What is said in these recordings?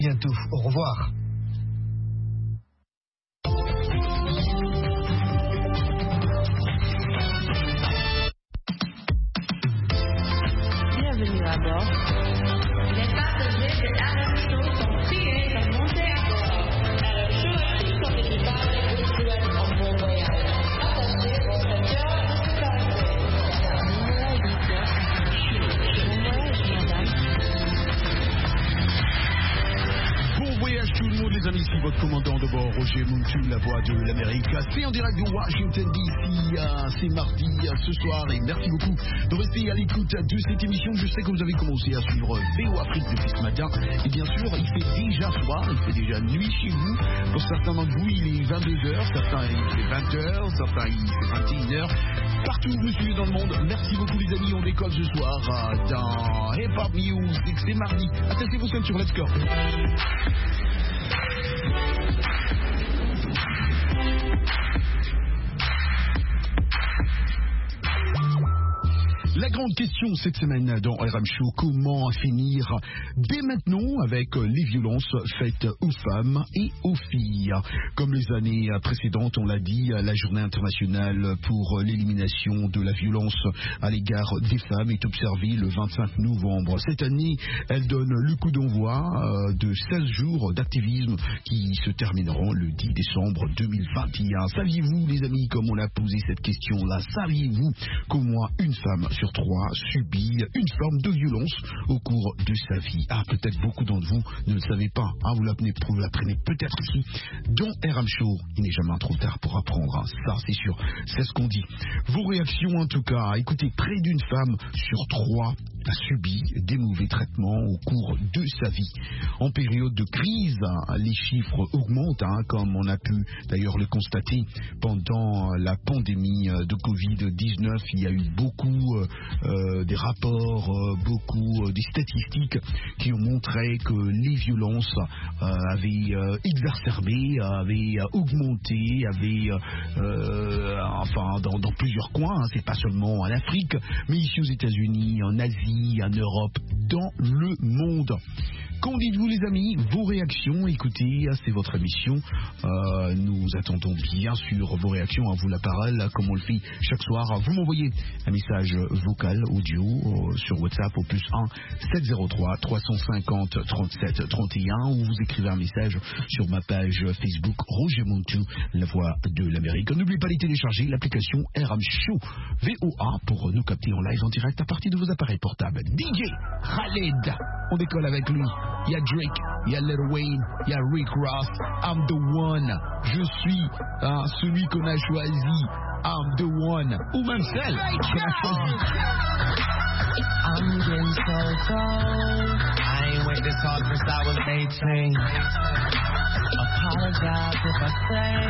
Bientôt, au revoir. Bienvenue à bord. Les passagers de RM Show sont priés de monter à bord. RM Show et tout son équipage vous souhaitent un bon voyage. Attachez votre cœur à votre sécurité. Bon voyage tout le monde les amis, ici votre commandant de bord Roger Montu, la voix de l'Amérique. C'est en direct de Washington DC, c'est mardi ce soir et merci beaucoup de rester à l'écoute de cette émission. Je sais que vous avez commencé à suivre VO Afrique depuis ce matin et bien sûr il fait déjà soir, il fait déjà nuit chez vous. Pour certains d'entre vous il est 22h, certains il fait 20h, certains il fait 21h. Partout où vous me suivez dans le monde, merci beaucoup les amis, on décolle ce soir dans Hip Hop Music, c'est mardi. Attachez vos ceintures, let's go. La grande question cette semaine dans RM Show, comment finir dès maintenant avec les violences faites aux femmes et aux filles. Comme les années précédentes, on l'a dit, la journée internationale pour l'élimination de la violence à l'égard des femmes est observée le 25 novembre. Cette année, elle donne le coup d'envoi de 16 jours d'activisme qui se termineront le 10 décembre 2021. Saviez-vous les amis, comme on a posé cette question-là, saviez-vous qu'au moins une femme sur 3 subit une forme de violence au cours de sa vie? Ah, peut-être beaucoup d'entre vous ne le savez pas. Ah, vous l'apprenez peut-être ici dans RM Show. Il n'est jamais trop tard pour apprendre. Ça, c'est sûr. C'est ce qu'on dit. Vos réactions, en tout cas. Écoutez, près d'une femme sur 3 a subi des mauvais traitements au cours de sa vie. En période de crise, les chiffres augmentent, comme on a pu d'ailleurs le constater pendant la pandémie de Covid-19. Il y a eu beaucoup des rapports, beaucoup des statistiques qui ont montré que les violences avaient exacerbé, avaient augmenté, avaient dans plusieurs coins, c'est pas seulement en Afrique, mais ici aux États-Unis, en Asie, en Europe, dans le monde. Qu'en dites-vous les amis? Vos réactions, écoutez, c'est votre émission. Nous attendons bien sûr vos réactions, à vous la parole, comme on le fait chaque soir. Vous m'envoyez un message vocal, audio, sur WhatsApp au +1 703 350 37 31 ou vous écrivez un message sur ma page Facebook Roger Montu, la voix de l'Amérique. N'oubliez pas de télécharger l'application RM Show VOA pour nous capter en live en direct à partir de vos appareils portables. DJ Khaled, on décolle avec lui. Il y a Drake, il y a Lil Wayne, il y a Rick Ross. I'm the one. Je suis celui qu'on a choisi. I'm the one. Ou même celle qu'on a choisi. I'm getting so cold. I ain't went this hard since I was 18. Apologize if I say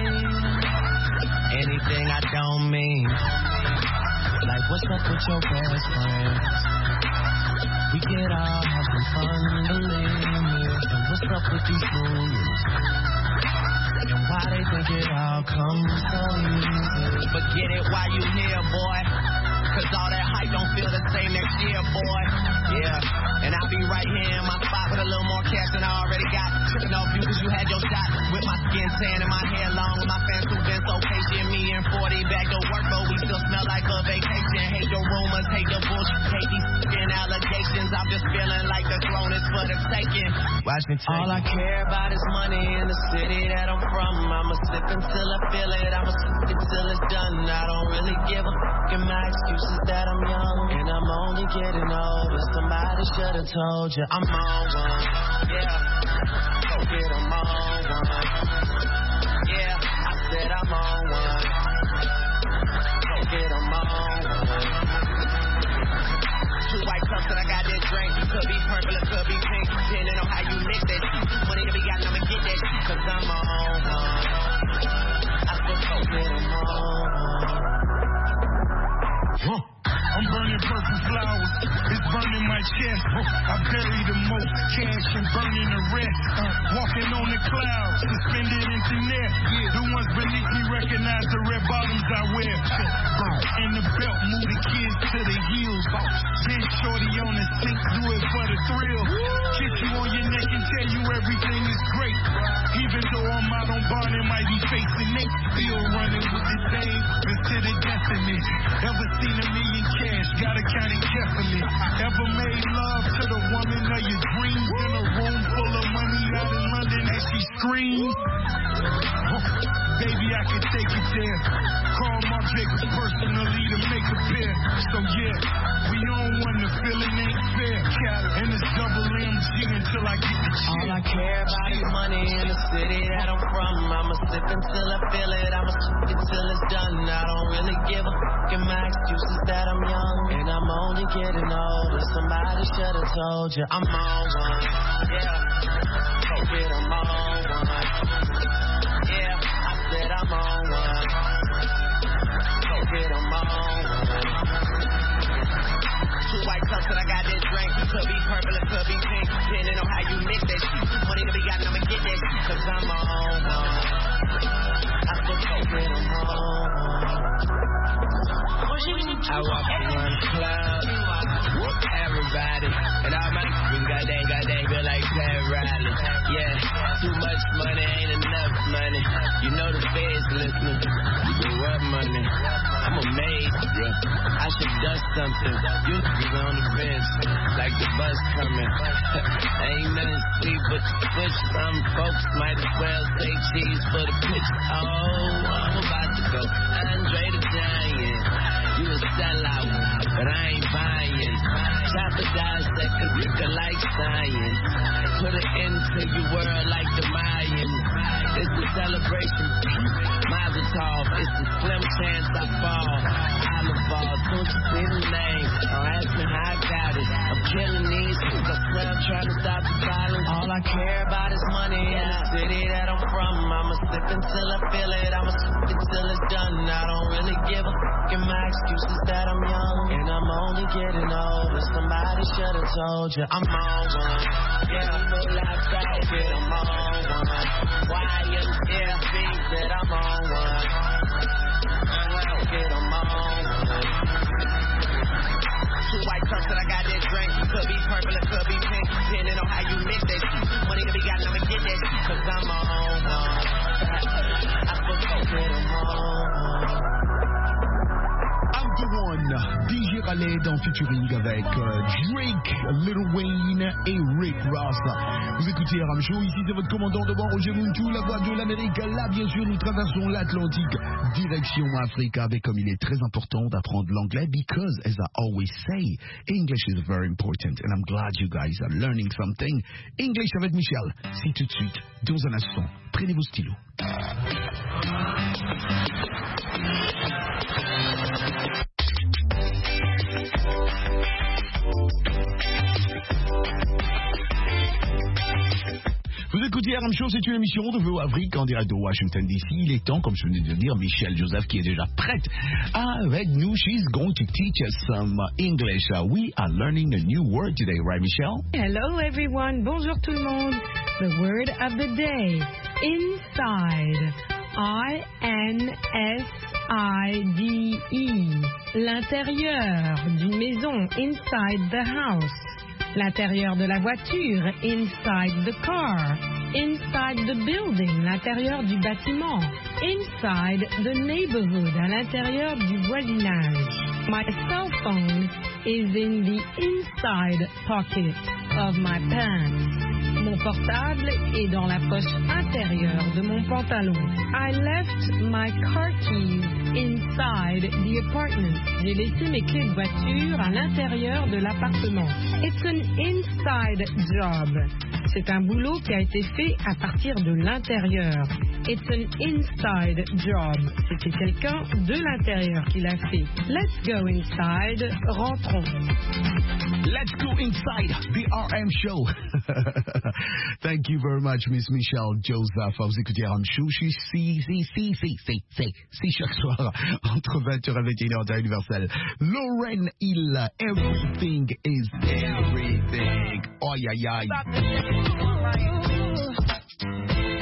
anything I don't mean. Like what's up with your best friend? We get out having fun, believe me. And what's up with these rumors? And why they think it all comes so easy? But get it while you here, boy. Cause all that hype don't feel the same next year, boy. Yeah, and I'll be right here in my spot with a little more cash than I already got. Tripping off you cause you had your shot. With my skin tan and my hair long. With my fans who've been so patient. Me and 40 back to work, but we still smell like a vacation. Hate your rumors, hate the bullshit, hate these f***ing allegations. I'm just feeling like the throne is for the taking. Watch me take all I care about is money in the city that I'm from. I'ma sip until I feel it, I'ma sip until it's done. I don't really give a f*** in my excuses that I'm young. And I'm only getting older. Somebody should've told you I'm on one. Yeah, go get I'm on one. Yeah, I said I'm on one. Go get I'm on one. 2 white cups that I got that drink. Could be purple or could be pink. Depending on how you mix that shit. Money to be got, I'ma get that shit. Cause I'm on one. I said go get I'm on one. I'm burning purple flowers, it's burning my chest. I bury the most cash and burning the rest. Walking on the clouds, suspended internet. The ones beneath me recognize the red bottoms I wear. And the belt move the kids to the heels. Then shorty on the sink, do it for the thrill. Kiss you on your neck and tell you everything is great. Even though I'm out on bond and might be facing Nate, still running with the same instead of destiny. Ever seen a million cash, gotta count it carefully. Ever made love to the woman of your dreams in a room full of money out in London as she screams? Baby, I can take it there. Call Marc Jacobs personally to make a pair. So yeah, we on one, the feeling ain't fair. And it's double MG until I get the cheer. All I care about is money in the city that I'm from. I'ma sip until I feel it. I'ma sip it till it's done. I don't really give a fuck, and my excuse is that I'm young and I'm only getting older. Somebody should have told you I'm on one. Yeah, go get 'em on one. Yeah, I said I'm on one. Go get 'em on one. Two white cups and I got this drink. Could be purple, it could be pink. Depending on how you mix that shit. Money to be got, I'ma get that shit. Cause I'm on one. I said go get 'em on one. I walk in one club, everybody, and all my niggas goddamn, feel like Pat Riley. Yeah, too much money ain't enough money. You know the feds listening. You go what money? I'm a maid, yeah. I should dust something. You niggas on the bench, like the bus coming. Ain't nothing to see but the push. Some folks might as well say cheese for the pitch. Oh, I'm about to go Andre the Giant. You a sellout, but I ain't buying. Chop a dissect, cause you can like science. Put it into your world like the Mayans. It's a celebration. Mazel tov, it's a slim chance I fall. Olive ball, don't you see the name? Don't ask me how I got it. I'm killing these fools, I swear I'm trying to stop the violence. All I care about is money in the city that I'm from. I'ma sip until I feel it. I'ma sip until it's done. I don't really give a fuck, and my excuse is that I'm young and I'm only getting older. Somebody should have told you I'm on one. Yeah, I'm full outside, get I'm on one. YMCB said I'm on one. Get I'm on one. Two white cups and I got that drink. Could be purple, it could be pink. Depending on how you mix that shit. Money to be got, I'ma get that shit. Cause I'm on one. I forgot get I'm on one. I'm the one, DJ Khaled en featuring avec Drake, Lil Wayne et Rick Ross. Vous écoutez Ram Show, ici c'est votre commandant de bord Roger Muntu, la voix de l'Amérique. Là bien sûr nous traversons l'Atlantique, direction Afrique, avec comme il est très important d'apprendre l'anglais, because as I always say, English is very important and I'm glad you guys are learning something. English avec Michel, c'est tout de suite, dans un instant. Prenez vos stylos. Vous écoutez RM Show, c'est une émission de VO Afrique en direct de Washington DC. Il est temps, comme je venais de dire, Michelle Joseph qui est déjà prête avec nous. She's going to teach us some English. We are learning a new word today, right, Michelle? Hello everyone, bonjour tout le monde. The word of the day, inside. I-N-S-I-D-E. L'intérieur d'une maison, inside the house. L'intérieur de la voiture, inside the car. Inside the building, l'intérieur du bâtiment. Inside the neighborhood, à l'intérieur du voisinage. My cell phone is in the inside pocket of my pants. Mon portable est dans la poche intérieure de mon pantalon. I left my car keys inside the apartment. J'ai laissé mes clés de voiture à l'intérieur de l'appartement. It's an inside job. C'est un boulot qui a été fait à partir de l'intérieur. It's an inside job. C'était quelqu'un de l'intérieur qui l'a fait. Let's go inside. Rentrons. Let's go inside the RM Show. Thank you very much, Miss Michelle Joseph. Vous écoutez RM Show. Je suis chaque soir entre 20h et 21h dans Universel. Lauren Hill, everything is everything. Oh, aïe, aïe, aïe.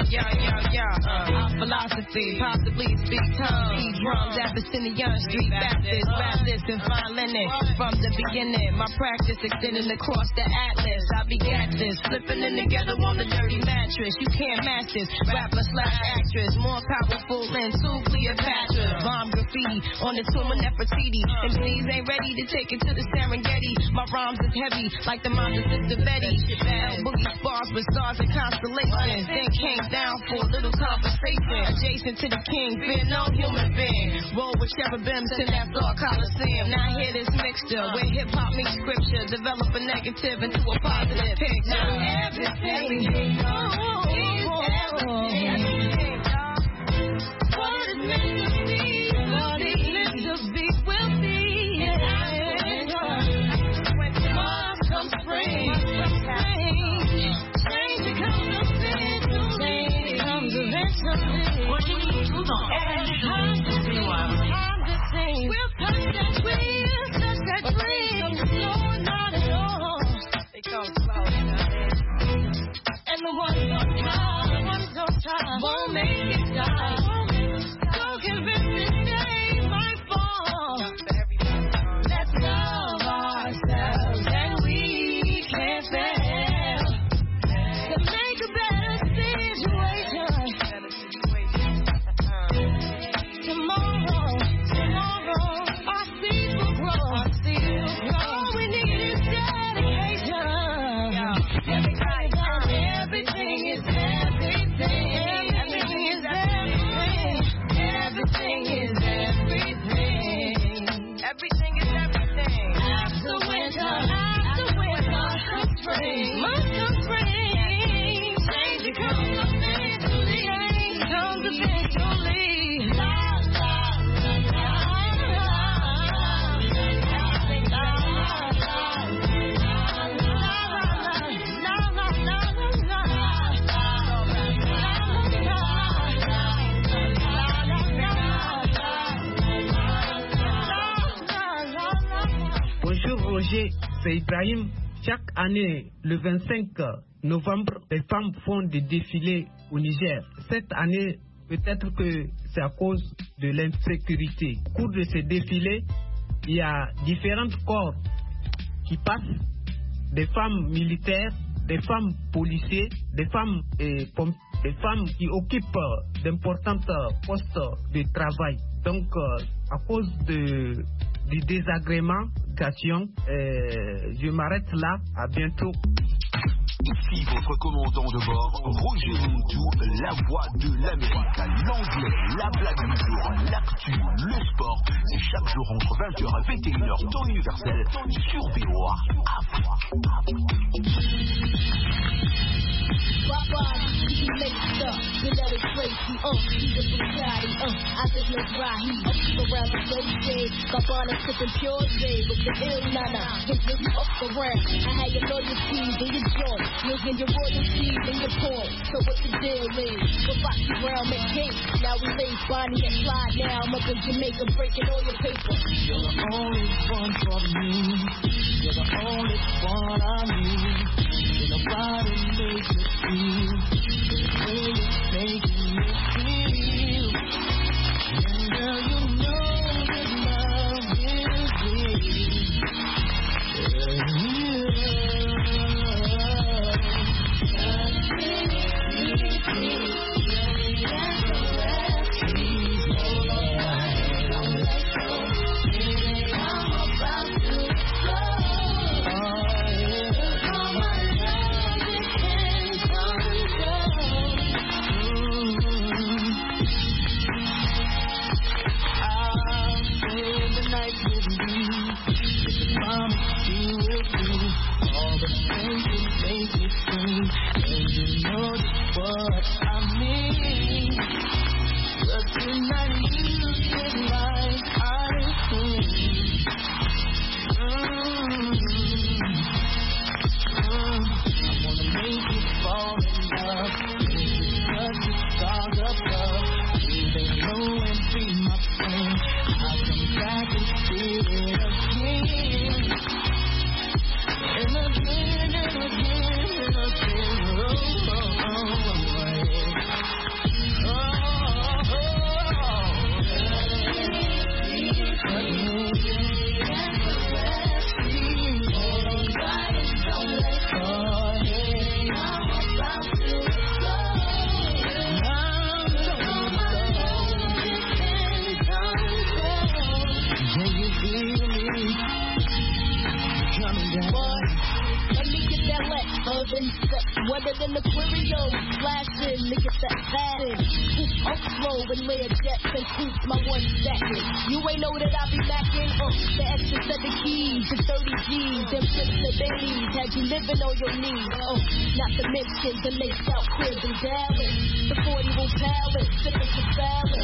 Our philosophy, possibly speak tongues. Drums, Abyssinian, Street Baptist, Baptist, and fine linen. From the beginning, my practice extending across the atlas. I begat this, flipping them together on the dirty mattress. You can't match this. Rapper / actress, more powerful than two Cleopatra. Bomb graffiti on the tomb of Nefertiti. MCs ain't ready to take it to the Serengeti. My rhymes is heavy, like the moms of Sister Betty. Boogie spars with stars and constellations. Then came down for a little conversation. Adjacent to the king, fear no human being. Roll with cherubims in that thought Coliseum. Now hear this mixture where hip hop meets scripture. Develop a negative into a positive picture. Everything, what is meant to be, what is meant to be will be. When tomorrow comes spring, change comes eventually. What do you need to know? We'll touch that dream, no, not at all. It goes slow, and the ones on time, won't make it die. Don't convince this day might fall. Let's love ourselves, and we can't fail to make a better situation. Tomorrow, our seeds will grow. All we need is dedication. Everything is everything. Everything is everything. Everything is everything. Everything is everything. After winter, comes spring. Must come spring. Change comes eventually. Change comes eventually. Bonjour Roger, c'est Ibrahim. Chaque année, le 25 novembre, les femmes font des défilés au Niger. Cette année, peut-être que c'est à cause de l'insécurité. Au cours de ces défilés, il y a différents corps qui passent, des femmes militaires, des femmes policiers, des femmes qui occupent d'importants postes de travail. Donc, à cause du désagrément, je m'arrête là. À bientôt. Ici votre commandant de bord, Roger Montou, la voix de l'Amérique. L'anglais, la blague du jour, l'actu, le sport. C'est chaque jour entre 20h et 21h, temps universel, sur VOA. Losing your royalties and your points. So what the deal is? We're Foxy Brown McCain. Now we lace Bonnie and Clyde. Now I'm up in Jamaica breaking all your paper. You're the only one for me. You're the only one I need. You're nobody makes me feel the way you're making me feel. And girl, you know that love is real. love and sex, wetter than Aquarius, flashing, niggas that passion. Up slow and layer jets and coops my one second. You ain't know that I be macking up the extra set of keys, the 30 G's, them trips to Baileys, had you living on your knees. Not to mention the lace out crib in Dallas, the 40 room palace, sipping for salad.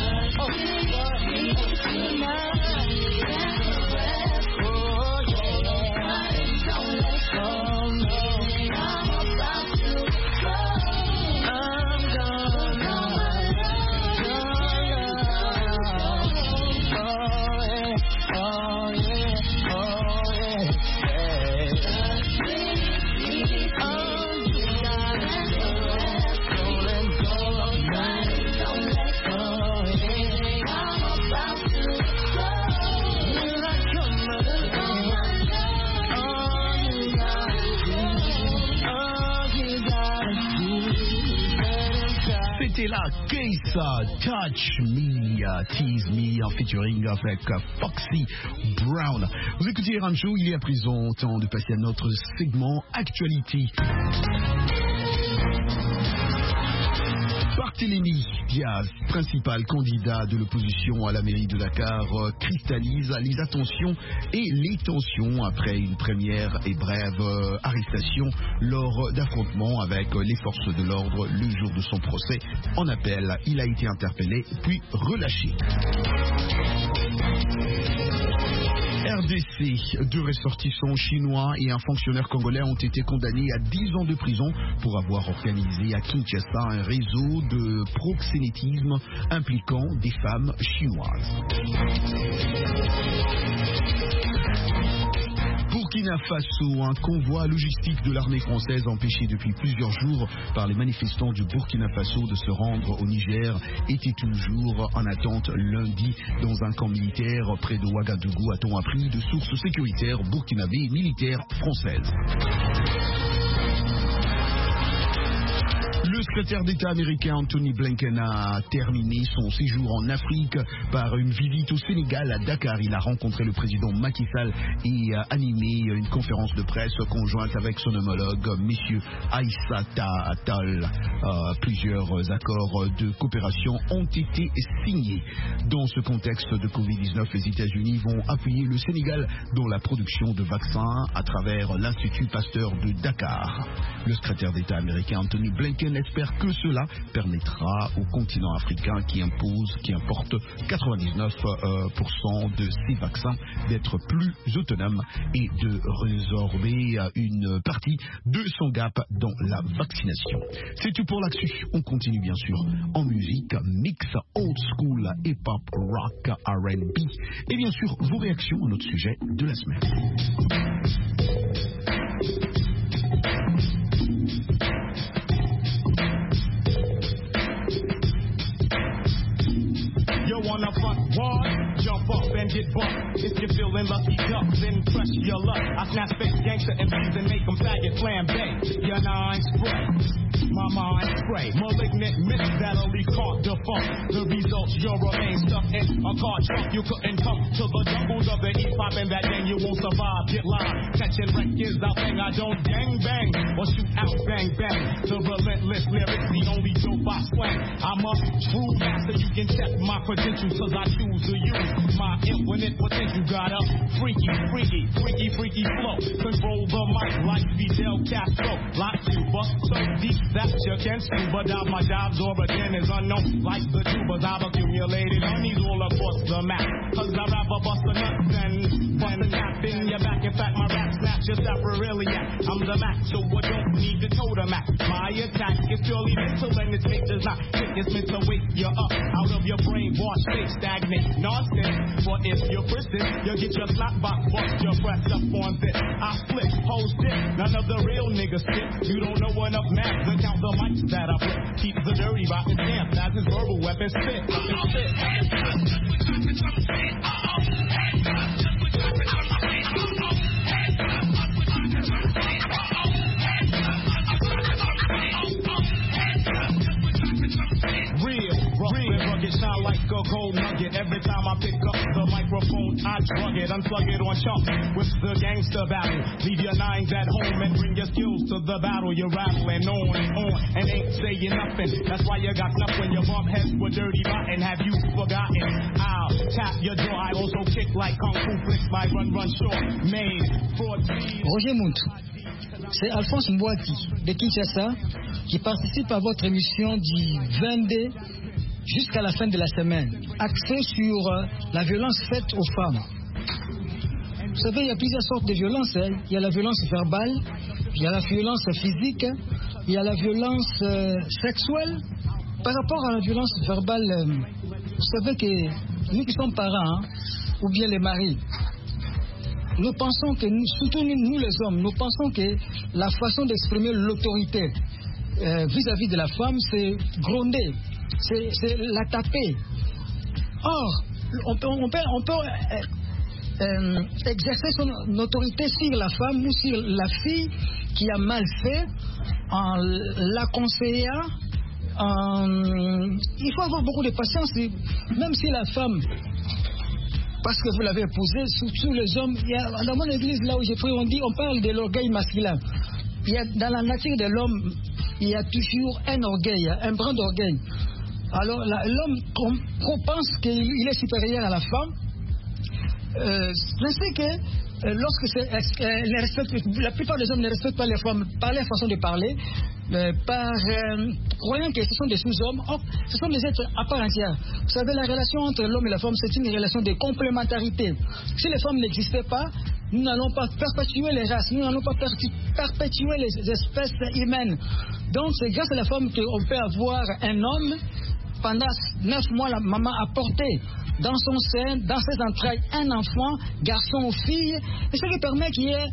C'était là Keisa, Touch Me, Tease Me, en featuring avec Foxy Brown. Vous écoutez Ram Show, il est à présent temps de passer à notre segment Actualité. Barthélémy Diaz, principal candidat de l'opposition à la mairie de Dakar, cristallise les attentions et les tensions après une première et brève arrestation lors d'affrontements avec les forces de l'ordre le jour de son procès. En appel, il a été interpellé puis relâché. RDC, 2 ressortissants chinois et un fonctionnaire congolais ont été condamnés à 10 ans de prison pour avoir organisé à Kinshasa un réseau de proxénétisme impliquant des femmes chinoises. Burkina Faso, un convoi logistique de l'armée française empêché depuis plusieurs jours par les manifestants du Burkina Faso de se rendre au Niger était toujours en attente lundi dans un camp militaire près de Ouagadougou, a-t-on appris de sources sécuritaires burkinabées militaires françaises. Le secrétaire d'État américain Anthony Blinken a terminé son séjour en Afrique par une visite au Sénégal à Dakar. Il a rencontré le président Macky Sall et a animé une conférence de presse conjointe avec son homologue, M. Aïssata Tall. Plusieurs accords de coopération ont été signés. Dans ce contexte de Covid-19, les États-Unis vont appuyer le Sénégal dans la production de vaccins à travers l'Institut Pasteur de Dakar. Le secrétaire d'État américain Anthony Blinken espère que cela permettra au continent africain qui importe 99% de ces vaccins d'être plus autonome et de résorber une partie de son gap dans la vaccination. C'est tout pour l'actu. On continue bien sûr en musique, mix old school, hip-hop, rock, R&B et bien sûr vos réactions à notre sujet de la semaine. On the front wall, jump up and get bumped. If you're feeling lucky duck, then press your luck. I snap fake gangster MCs and make them faggot flambe. Your nine spray. My mind spray, malignant myths that'll be caught defunct. The results, you'll remain stuck in a car trunk. You couldn't come to the jungles of the East Pop, and that then you won't survive. Get live, catching wreck is our thing. I don't gang bang or shoot out bang bang. The relentless lyrics, the only dope I slang. I'm a true master. You can check my credentials, cause I choose to use my infinite potential. Got a freaky flow. Control the mic like Fidel Castro. Like Cuba, so deep that you can scuba dive. My job's origin is unknown, like the tubers I've accumulated honeys all across the map. Cause I rap a bust of nuts and bust a cap in your back. In fact, my rap snaps your sapriliac. I'm the Mac, so I don't need to totem Mac. My attack is purely mental and its fate does not trick. It's meant to wake you up out of your brainwash state, stagnate nonsense. For if you're persistent, you'll get your slot box bust. Your breath up on this. I split, host it. None of the real niggas spit. You don't know enough math to count the mics that I flip. Keep the dirty rotten damp as his verbal weapon spit. Real, rough and rugged, shine like a gold nugget. Every time I pick up the microphone, I Rugged, unplug it on chump with the gangster battle. Leave your nines at home and bring your skills to the battle. You're rattling on and ain't saying nothing. That's why you got nothing. Your bump heads were dirty rotten. Have you forgotten? I'll tap your jaw. I also kick like Kung Fu flicks by Run Short. Made for Roger Montou. C'est Alphonse Mbouaki de Kinshasa qui participe à votre émission du 22 jusqu'à la fin de la semaine, axée sur la violence faite aux femmes. Vous savez, il y a plusieurs sortes de violences. Hein. Il y a la violence verbale, il y a la violence physique, il y a la violence sexuelle. Par rapport à la violence verbale, vous savez que nous qui sommes parents, ou bien les maris, nous pensons que, surtout nous les hommes, nous pensons que la façon d'exprimer l'autorité vis-à-vis de la femme, c'est gronder, c'est la taper. Or, on peut exercer son autorité sur la femme ou sur la fille qui a mal fait en la conseillant. Il faut avoir beaucoup de patience, même si la femme, parce que vous l'avez épousée, surtout les hommes, dans mon église là où j'ai pris, on parle de l'orgueil masculin. Dans la nature de l'homme, il y a toujours un orgueil, un brin d'orgueil. Alors l'homme pense qu'il est supérieur à la femme. Je sais que lorsque la plupart des hommes ne respectent pas les femmes par leur façon de parler, croyant que ce sont des sous-hommes. Or, ce sont des êtres à part entière. Vous savez, la relation entre l'homme et la femme, c'est une relation de complémentarité. Si les femmes n'existaient pas, nous n'allons pas perpétuer les races, nous n'allons pas perpétuer les espèces humaines. Donc, c'est grâce à la femme qu'on peut avoir un homme. Pendant 9 mois, la maman a porté dans son sein, dans ses entrailles, un enfant, garçon ou fille, et ce qui permet qu'il y ait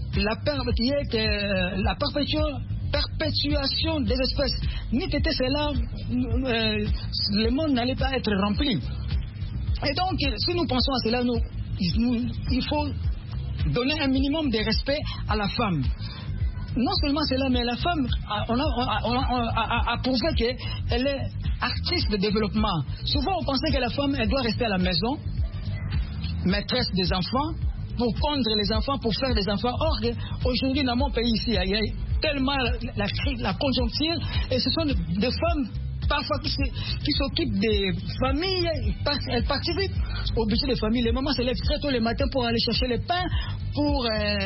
la perpétuation des espèces. Ni qu'était cela, le monde n'allait pas être rempli. Et donc, si nous pensons à cela, il faut donner un minimum de respect à la femme. Non seulement cela, mais la femme, on a prouvé qu'elle est artiste de développement. Souvent, on pensait que la femme, elle doit rester à la maison, maîtresse des enfants, pour pondre les enfants, pour faire des enfants. Or, aujourd'hui, dans mon pays ici, il y a tellement la conjoncture, et ce sont des femmes parfois qui s'occupent des familles, elles participent au budget des familles. Les mamans se lèvent très tôt le matin pour aller chercher le pain, pour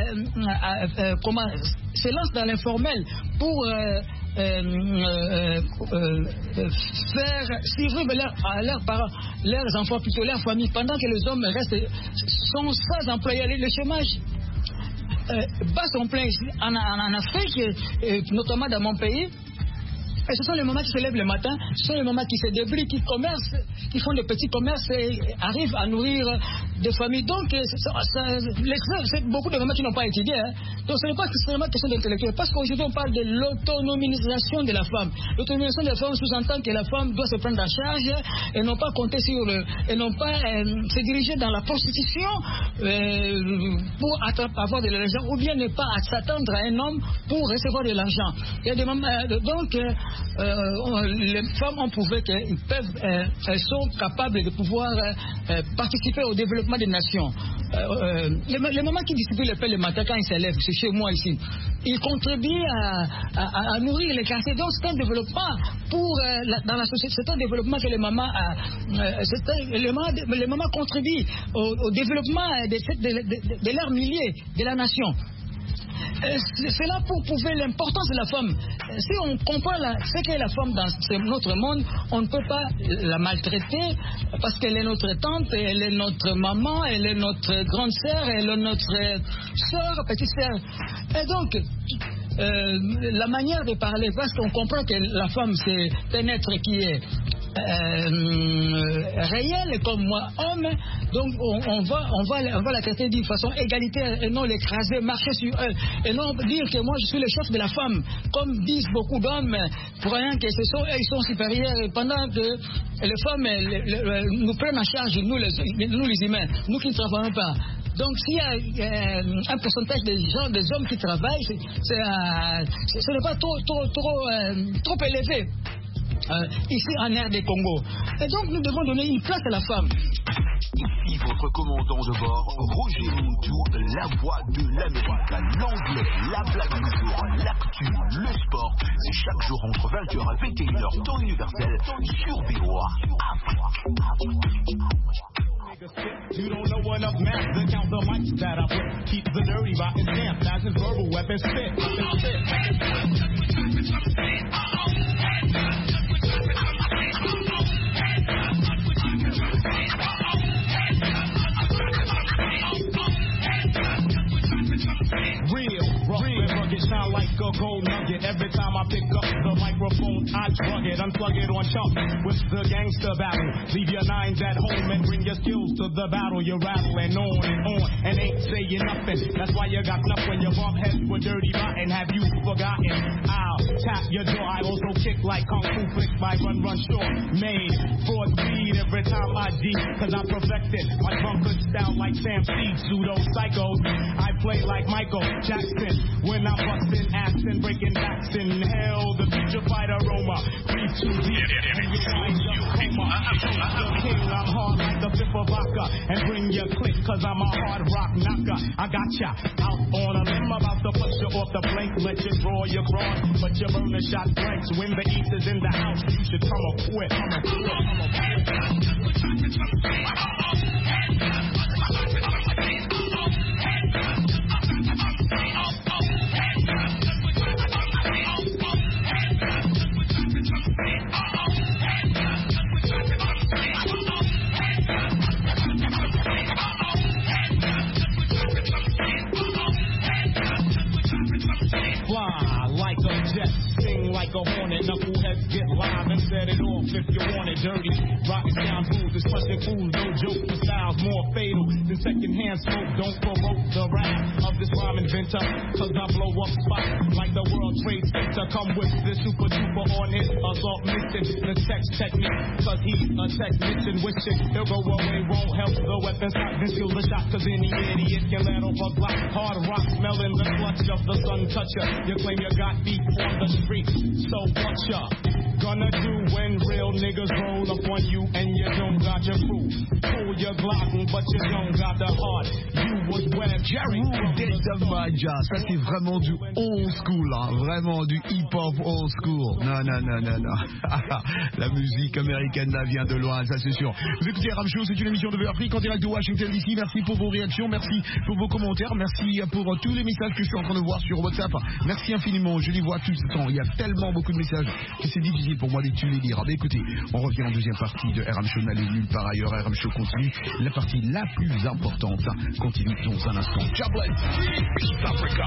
se lancent dans l'informel pour faire suivre à leurs parents, leurs enfants, plutôt leurs familles, pendant que les hommes sont sans employés. Le chômage bat son plein en Afrique, notamment dans mon pays. Et ce sont les mamans qui se lèvent le matin, ce sont les mamans qui se débrouillent, qui commercent, qui font des petits commerces et arrivent à nourrir des familles. Donc, c'est beaucoup de mamans qui n'ont pas étudié. Hein. Donc, ce n'est pas seulement question d'intellectuel. Parce qu'aujourd'hui, on parle de l'autonomisation de la femme. L'autonomisation de la femme sous-entend que la femme doit se prendre en charge et non pas compter sur et non pas se diriger dans la prostitution pour avoir de l'argent ou bien ne pas s'attendre à un homme pour recevoir de l'argent. Il y a des mamans, donc, les femmes ont prouvé qu'elles sont capables de pouvoir participer au développement des nations. Les mamans qui distribuent le pain le matin quand ils se lèvent, c'est chez moi ici, ils contribuent à nourrir les quartiers. Donc c'est un développement dans la société, c'est un développement que les mamans contribuent au développement de leur millier, de la nation. C'est là pour prouver l'importance de la femme. Si on comprend ce qu'est la femme dans notre monde, on ne peut pas la maltraiter parce qu'elle est notre tante, elle est notre maman, elle est notre grande sœur, elle est notre sœur, petite sœur. Et donc, la manière de parler, parce qu'on comprend que la femme c'est un être qui est réel comme moi homme, donc on va la traiter d'une façon égalitaire et non l'écraser, marcher sur elle et non dire que moi je suis le chef de la femme comme disent beaucoup d'hommes croyant que ils sont supérieurs pendant que les femmes nous prennent en charge nous les humains, nous qui ne travaillons pas. Donc s'il y a un pourcentage des hommes qui travaillent, ce n'est pas trop élevé. Ici en RD Congo. Et donc nous devons donner une place à la femme. Ici votre commandant de bord, Roger Montou, la voix de l'Amérique, l'anglais, la blague du jour, l'actu, le sport. C'est chaque jour entre 20h et 21h, temps universel, sur VOA You don't know enough math to count the mics that I put. Keep the dirty rotten stamp as his verbal weapon spit. Real, rough and rugged, shine like a gold nugget. Every time I pick up the microphone, I drug it, unplug it on chump with the gangster battle. Leave your nines at home and bring your skills to the battle. You're rattling on and ain't saying nothing. That's why you got nothing when you bump heads with dirty rotten. Have you forgotten? I'll tap your jaw. I also kick like kung fu flicks by Run Short. Made for speed every time I G, cause I perfected my trumpet style like Sam Seed. Pseudo psychos, I play like Michael Jackson when I'm busting ass and breaking backs in hell. The future fight aroma breathe too deep and you wind up coma. The king, I'm hard like the fifth of vodka and bring your click cause I'm a hard rock knocker. I got ya out on a limb about to push you off the plank. Let you draw your cross but you burn the shot blanks. When the ether's in the house you should come a quit. Fly like a jet, sing like a hornet. Knuckleheads get live and set it off if you want it dirty. Rockin' down fools, it's punching fools, no joke. The style's more fatal than secondhand smoke. Don't provoke the wrath of this rhyme inventor, cause I blow up spots like the World Trade Center. Come with this super duper on his assault mission. The text technique, cause he's a technician. Wishing he'll go away, won't help the weapon stop. Then steal the shot, cause any idiot can let off a block. Hard rock smelling the clutch of the sun toucher. You claim you got beef on the street, so what ya gonna do when real niggas roll up on you and you don't got your crew? Pull your Glock, but you don't got the heart. You was where Jerry Delta Maja, ça c'est vraiment du old school, hein, vraiment du hip-hop old school. Non. La musique américaine là vient de loin, ça c'est sûr. Vous écoutez Ram Show, c'est une émission de Afrique en direct de Washington DC. Merci pour vos réactions, merci pour vos commentaires, merci pour tous les messages que je suis en train de voir sur WhatsApp. Merci infiniment, je les vois tout le temps. Il y a tellement beaucoup de messages que c'est difficile pour moi de les lire. Mais écoutez, on revient en deuxième partie de RM Show, n'allez nulle part ailleurs. RM Show continue. La partie la plus importante continue dans un instant. Jablet, East Africa.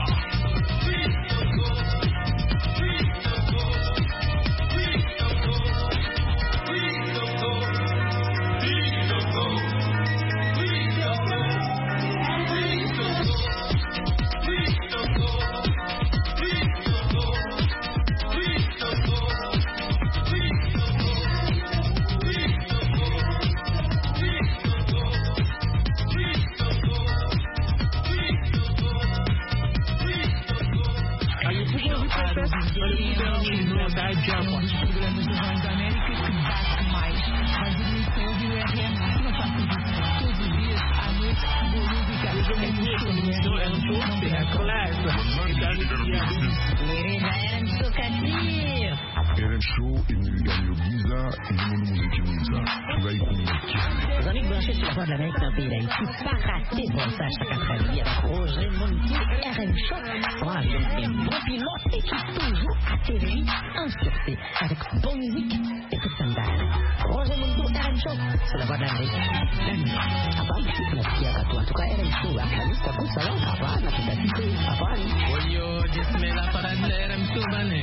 RM Show et nous gagnons Giza et nous musique Giza. Tu vas y comprendre. Les amis branchés sur la voie de l'Amérique dans le pays d'Haïti, pas rater bon ça chaque après-midi avec Roger Montou et RM Show. Voilà, donc un bon pilote et qui toujours atterrit en sûreté avec bonne musique et tout standard. Roger Montou et RM Show sur la voie de l'Amérique. Apa, la fière à toi. En tout cas, RM Show, la liste à coup, ça va, apa, la tentative, apa. Oyo, disme la parade de RM Show, bane.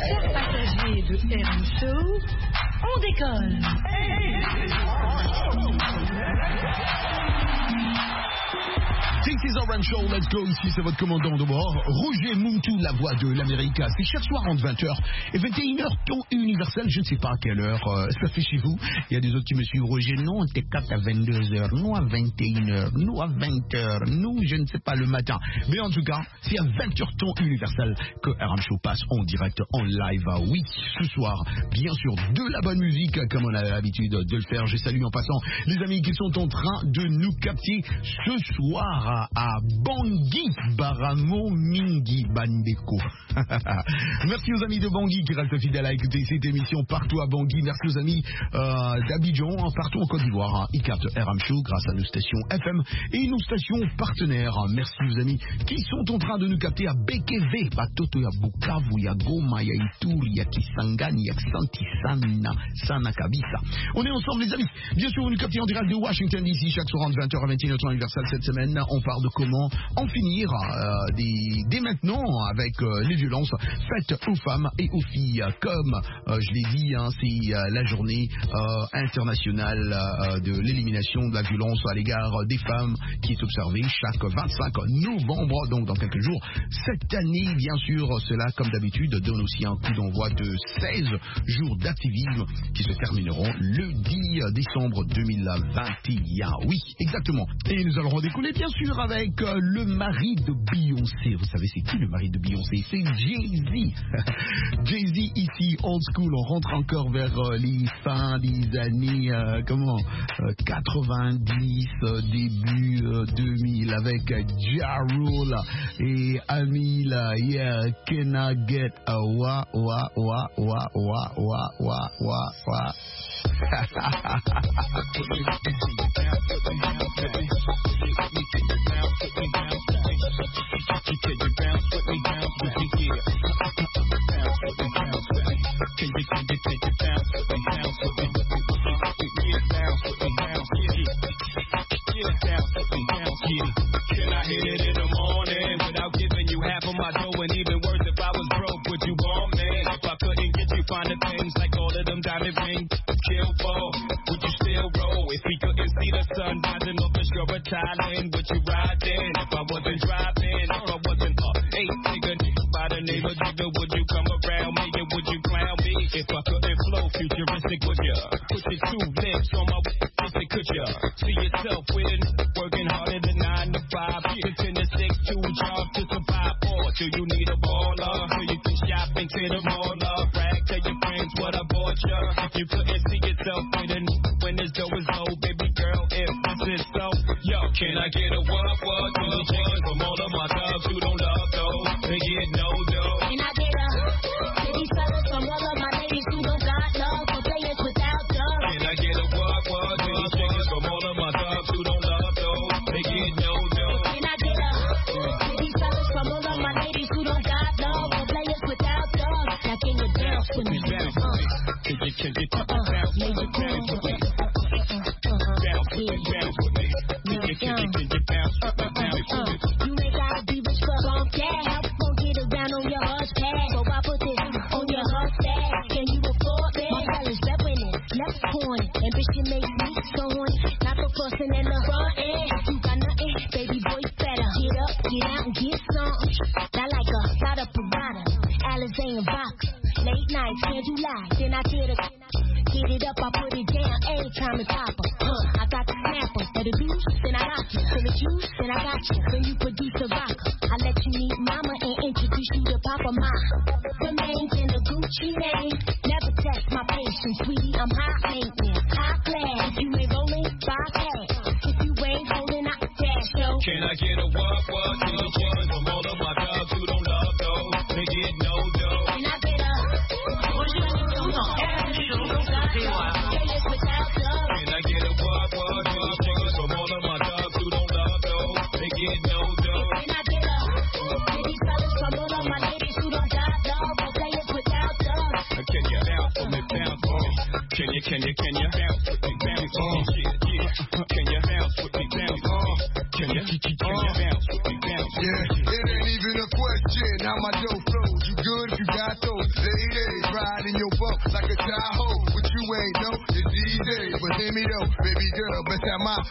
Passagers de RM Show, on décolle. is RM Show, let's go, ici c'est votre commandant de bord, Roger Muntu, la voix de l'Amérique. C'est chaque soir entre 20h et 21h, ton universel, je ne sais pas à quelle heure ça fait chez vous. Il y a des autres qui me suivent, Roger, non, t'es 4 à 22h, nous à 21h, nous à 20h, nous, je ne sais pas, le matin. Mais en tout cas, c'est à 20h ton universel que RM Show passe en direct, en live. Oui, ce soir, bien sûr, de la bonne musique, comme on a l'habitude de le faire. Je salue en passant les amis qui sont en train de nous capter ce soir à Bangui, Baramo, Mingi, Bandeko. Merci aux amis de Bangui qui restent fidèles à écouter cette émission partout à Bangui. Merci aux amis d'Abidjan, partout en Côte d'Ivoire. Ils captent RM Show grâce à nos stations FM et nos stations partenaires. Merci aux amis qui sont en train de nous capter à BKV, Batoto, il y a Bukavu, il y a Goma, il y a Ituri, il y a Kisangani, il y a Santisana, Sanakabisa. On est ensemble les amis. Bien sûr, vous nous captez en direct de Washington DC chaque soir entre 20h à 21h, notre anniversaire cette semaine. On parle de comment en finir dès maintenant avec les violences faites aux femmes et aux filles. Comme je l'ai dit, c'est la journée internationale de l'élimination de la violence à l'égard des femmes qui est observée chaque 25 novembre, donc dans quelques jours. Cette année, bien sûr, cela, comme d'habitude, donne aussi un coup d'envoi de 16 jours d'activisme qui se termineront le 10 décembre 2021. Oui, exactement. Et nous allons redécoller, bien sûr, avec le mari de Beyoncé. Vous savez, c'est qui le mari de Beyoncé? C'est Jay-Z. Jay-Z ici, old school. On rentre encore vers les fins des années 90, début 2000 avec Ja Rule et Amila. Yeah, can I get a wa wa wa wa wa wa wa wa wa. Can I hit it in the morning without giving you half of my dough? And even worse, if I was broke, would you want me? If I couldn't get you finer things like all of them diamond rings, kill for, would you still roll? If we couldn't see the sun rising over shore of Thailand, would you ride in? If I wasn't driving, if I wasn't eight-figure by the name of Jigga, would you come around me and would you clown me? If I couldn't flow futuristic, would you put your two legs on my waist? Could you see yourself with it, working harder than 9 to 5, pitching a 6-2 job to survive? Or do you need a baller so you can shop into the mall? Brag, tell your friends what I bought you. If you couldn't see yourself with it when this dough is low, baby girl, if this is so, yo, can I get a what do you change from all of my thugs who don't love though? They get no dough. Can I get a to these fellas from all of my ladies who don't got love for players without love? Can I get a what do you change from all of my thugs who don't love though? They get no dough. Can I get a to these fellas from all of my ladies who don't got love for players without love? Now can you bounce with me? Can you bounce with me? Bounce with me. Bounce with me. You ain't gotta be rich for long cash. Won't get around on your husband pad. So I put this on your husband. Can you afford it? My fellas reppin' it, left corner. Ambition makes me so horny. Not for fussing in the front end. You got nothing, baby boy, better get up, get out, and get some. Not like a lot of piranha, Alizé and vodka. Late nights, can't you lie? Then I get it up, I put it down. Every time it's popper. I got the snapper. For the juice, then I got you. For the juice, then I got you. Then you produce a vodka. I let you meet mama and introduce you to Papa Ma. The names in the Gucci name. Never test my patience, sweetie. I'm high maintenance, high class. If you ain't rolling, buy cash. If you ain't holding, I cash, yo. Can I get a what do you change from all of my thugs who don't love though? They get no dough. Can I get a Can I get a what do you change from all of my thugs who don't love though? They get no dough. Can I get a to these fellas from all of my ladies who don't got love for players without love? Can you bounce for me, bounce for me? Can you bounce with me, bounce for me? Yeah. Can you bounce with me, bounce for me? Can you bounce with me, bounce for me? Yeah, it ain't even a question.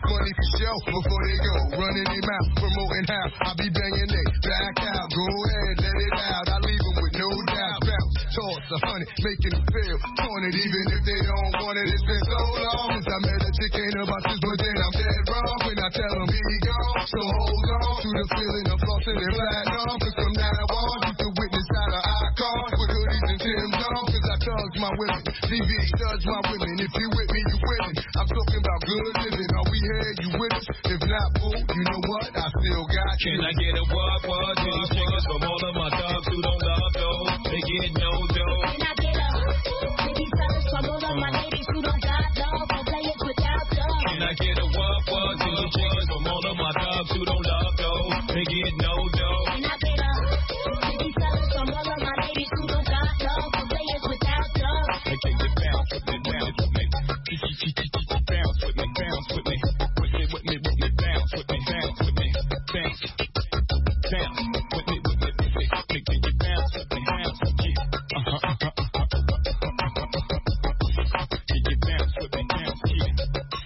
money for show before they go. Running their mouth, promoting how I be banging they back out. Go ahead, let it out. I leave them with no doubt. Bounce, toss 100, making them feel taunted. Even if they don't want it, it's been so long since I met a chick ain't about this, but then I'm dead wrong when I tell them here we go. So hold on to the feeling of flossing and platinum. Cause from now on, you can witness how the icon with hoodies and Tim's on. Cause I thugs my women, TV studs my women. If you with me, you winning. I'm talking about good living. Are we here? You with us? If not, boo, you know what? I still got you. Can I get a what to these chickens from all of my dogs who don't love those? They get no dough. Can I get a to these fellas from all of my ladies who don't got love for players without love? Can I get a what to these chickens from all of my dogs who don't love those? They get no dough. Can I get a to these fellas from all of my ladies who don't got love for players without love? They can get bounce with me, bounce with me. Bounce with me, bounce with me. With me, bounce with me, bounce with me. Bounce, bounce with me, with me. Can you bounce with me, bounce with me? Can you bounce with me, bounce with me?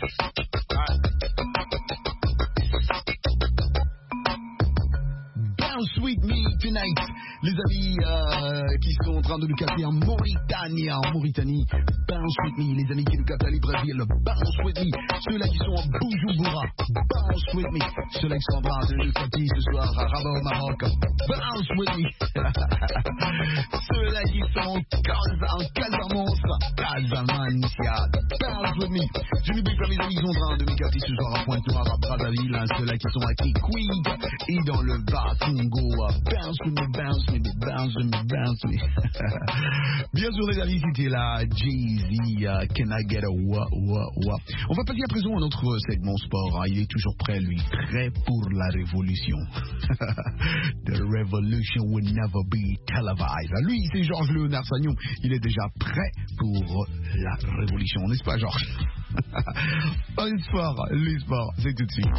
Bounce with me tonight. Les amis qui sont en train de nous capter en Mauritanie. Bounce with me. Les amis qui nous captent à Libreville. Bounce with me. Ceux-là qui sont en Bujumbura. Bounce with me. Ceux-là qui sont en train de nous capter ce soir à Rabat au Maroc. Bounce with me. Ceux-là qui sont en Casamance. Bounce with me. Je n'oublie pas mes amis qui sont en train de nous capter ce soir à Pointe-Noire, à Brazzaville. Ceux-là qui sont à Kikwig et dans le Bas-Congo. Bounce with me, bounce with me, bounce with me, bounce with me. Bien sûr les amis, c'était la Jay-Z, Can I Get a Wa. On va passer à présent à notre segment sport. Il est toujours prêt, lui, prêt pour la révolution. The revolution will never be televised. Lui, c'est Georges Léonard Sagnon. Il est déjà prêt pour la révolution, n'est-ce pas, Georges? Les sports, c'est tout de suite.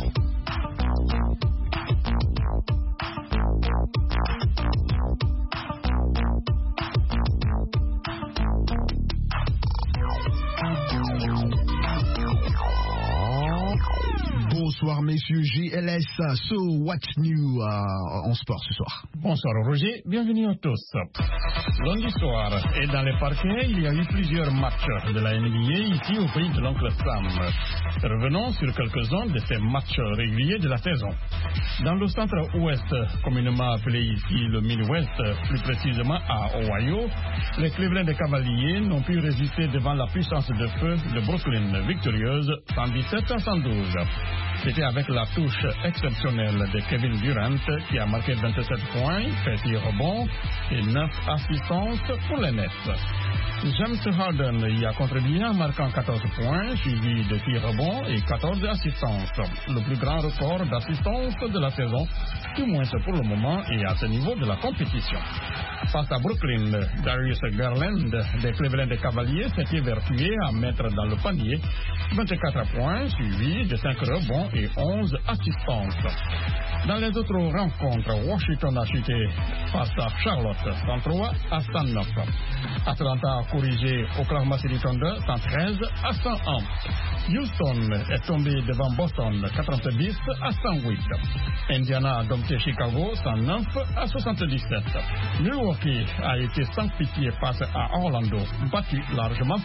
Bonsoir messieurs, GLS, so what's new en sport ce soir? Bonsoir Roger, bienvenue à tous. Lundi soir, et dans les parquets, il y a eu plusieurs matchs de la NBA ici au pays de l'oncle Sam. Revenons sur quelques-uns de ces matchs réguliers de la saison. Dans le centre-ouest, communément appelé ici le Midwest, plus précisément à Ohio, les Cleveland Cavaliers n'ont pu résister devant la puissance de feu de Brooklyn, victorieuse 117-112. C'était avec la touche exceptionnelle de Kevin Durant qui a marqué 27 points, fait 10 rebonds et 9 assistances pour les Nets. James Harden y a contribué en marquant 14 points, suivi de 10 rebonds et 14 assistances. Le plus grand record d'assistance de la saison, du moins pour le moment et à ce niveau de la compétition. Face à Brooklyn, Darius Garland des Cleveland Cavaliers s'est évertué à mettre dans le panier 24 points, suivi de 5 rebonds et 11 assistances. Dans les autres rencontres, Washington a chuté face à Charlotte, 103-109. Atlanta a corrigé Oklahoma City Thunder, 113-101. Houston est tombé devant Boston, 90-108. Indiana a dompté Chicago, 109-77. Milwaukee a été sans pitié face à Orlando, battu largement,